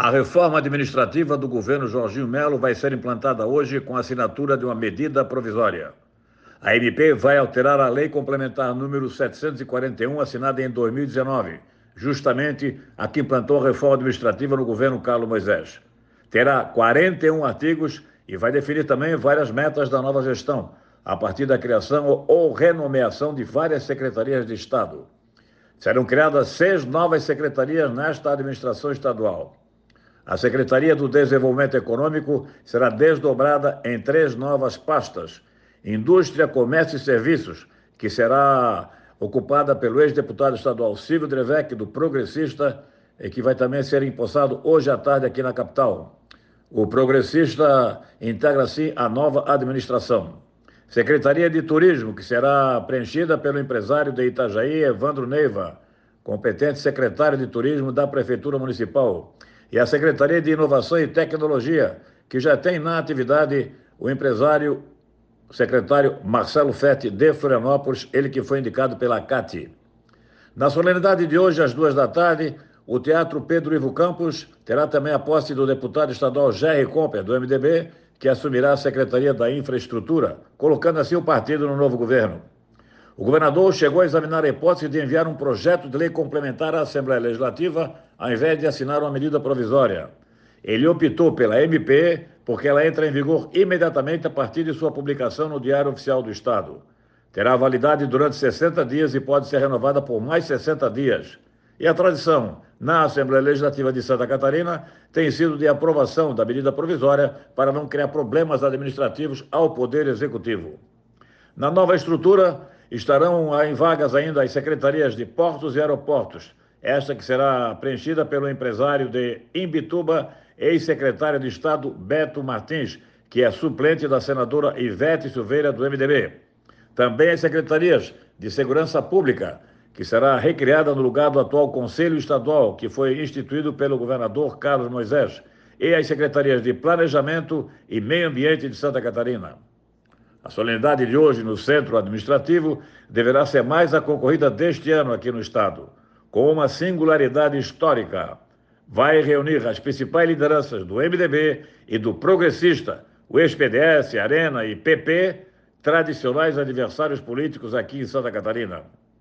A reforma administrativa do governo Jorginho Melo vai ser implantada hoje com a assinatura de uma medida provisória. A MP vai alterar a Lei Complementar número 741, assinada em 2019, justamente a que implantou a reforma administrativa no governo Carlos Moisés. Terá 41 artigos e vai definir também várias metas da nova gestão, a partir da criação ou renomeação de várias secretarias de Estado. Serão criadas 6 novas secretarias nesta administração estadual. A Secretaria do Desenvolvimento Econômico será desdobrada em 3 novas pastas: Indústria, Comércio e Serviços, que será ocupada pelo ex-deputado estadual Silvio Drevec, do Progressista, e que vai também ser empossado hoje à tarde aqui na capital. O Progressista integra, assim, a nova administração. Secretaria de Turismo, que será preenchida pelo empresário de Itajaí, Evandro Neiva, competente secretário de Turismo da Prefeitura Municipal. E a Secretaria de Inovação e Tecnologia, que já tem na atividade o empresário secretário Marcelo Fetti, de Florianópolis, ele que foi indicado pela CAT. Na solenidade de hoje, às 2 da tarde, o Teatro Pedro Ivo Campos terá também a posse do deputado estadual Jerry Comper, do MDB, que assumirá a Secretaria da Infraestrutura, colocando assim o partido no novo governo. O governador chegou a examinar a hipótese de enviar um projeto de lei complementar à Assembleia Legislativa, ao invés de assinar uma medida provisória. Ele optou pela MP porque ela entra em vigor imediatamente a partir de sua publicação no Diário Oficial do Estado. Terá validade durante 60 dias e pode ser renovada por mais 60 dias. E a tradição na Assembleia Legislativa de Santa Catarina tem sido de aprovação da medida provisória para não criar problemas administrativos ao Poder Executivo. Na nova estrutura, estarão em vagas ainda as secretarias de Portos e Aeroportos, esta que será preenchida pelo empresário de Imbituba, ex-secretário de Estado Beto Martins, que é suplente da senadora Ivete Silveira, do MDB. Também as secretarias de Segurança Pública, que será recriada no lugar do atual Conselho Estadual, que foi instituído pelo governador Carlos Moisés, e as secretarias de Planejamento e Meio Ambiente de Santa Catarina. A solenidade de hoje no Centro Administrativo deverá ser mais a concorrida deste ano aqui no Estado, com uma singularidade histórica. Vai reunir as principais lideranças do MDB e do Progressista, o ex-PDS, Arena e PP, tradicionais adversários políticos aqui em Santa Catarina.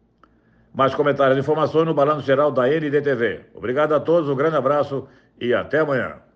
Mais comentários e informações no Balanço Geral da NDTV. Obrigado a todos, um grande abraço e até amanhã.